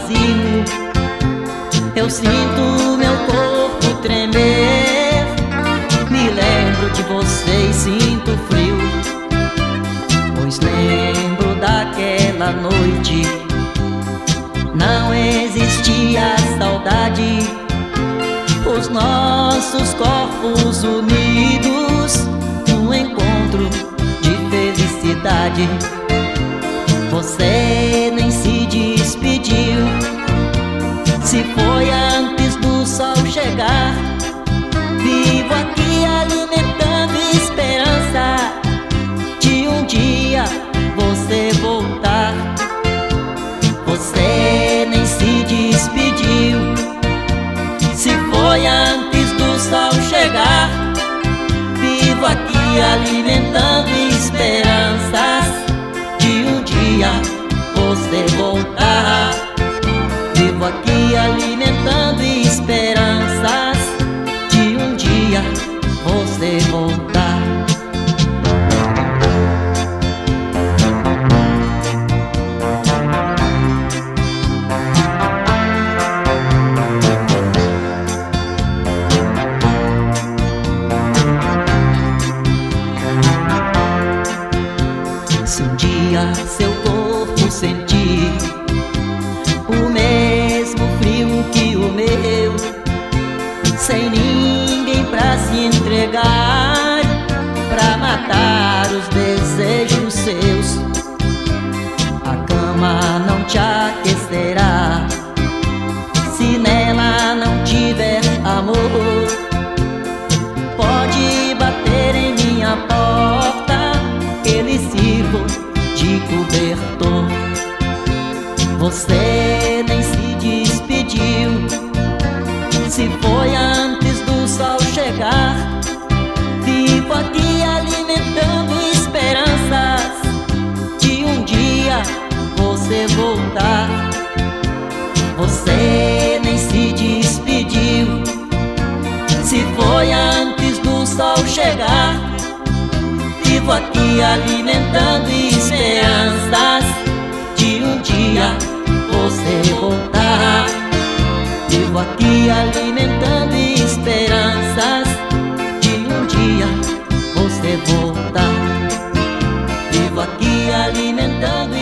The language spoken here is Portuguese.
vazio. Eu sinto meu corpo tremer, me lembro de você e sinto frio, pois lembro daquela noite. Não existia saudade, os nossos corpos unidos, um encontro de felicidade. Você nem se despediu, se foi antes do sol chegar. Vivo aqui alimentando esperança de um dia você voltar. Você nem se despediu, se foi antes do sol chegar. Vivo aqui alimentando esperanças de um dia você voltar. Vivo aqui alimentando esperanças de um dia você voltar. Se um dia seu corpo sentir o mesmo frio que o meu, sem ninguém pra se entregar, pra matar os desejos seus, a cama não te aquecerá se nela não tiver amor. Pode bater em minha porta, que lhe sirvo de cobertor. Você nem se despediu, se foi antes do sol chegar. Vivo aqui alimentando esperanças de um dia você voltar. Você nem se despediu, se foi antes do sol chegar. Vivo aqui alimentando esperanças de um dia você voltar. Vivo aqui alimentando esperanças de um dia você voltar. Vivo aqui alimentando